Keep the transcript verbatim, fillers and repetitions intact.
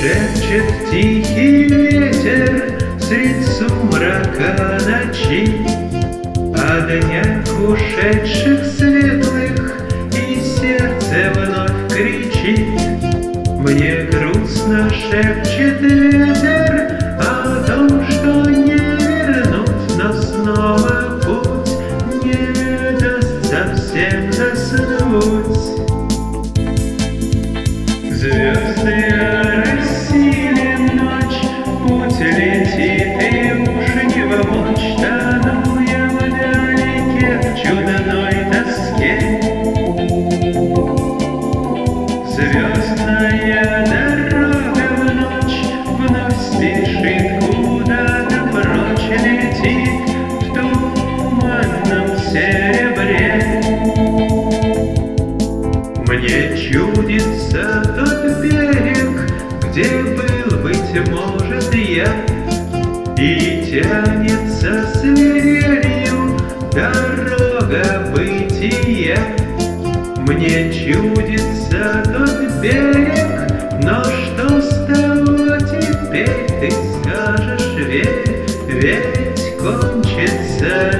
Шепчет тихий ветер средь сумрака ночи о днях ушедших светлых, и сердце вновь кричит. Мне грустно шепчет ветер о том, что не вернуть, но снова путь не даст совсем заснуть. Звезды оросили ночь, путь летит, и уж не в мочь. Тону я вдалеке в чудной тоске. Звездная дорога в ночь вновь спешит куда-то прочь, летит в туманном серебре. Мне чудится тот берег, где был, быть может, я, и тянется свирелью дорога бытия. Мне чудится тот берег, но что с того теперь, ты скажешь, ведь, ведь кончится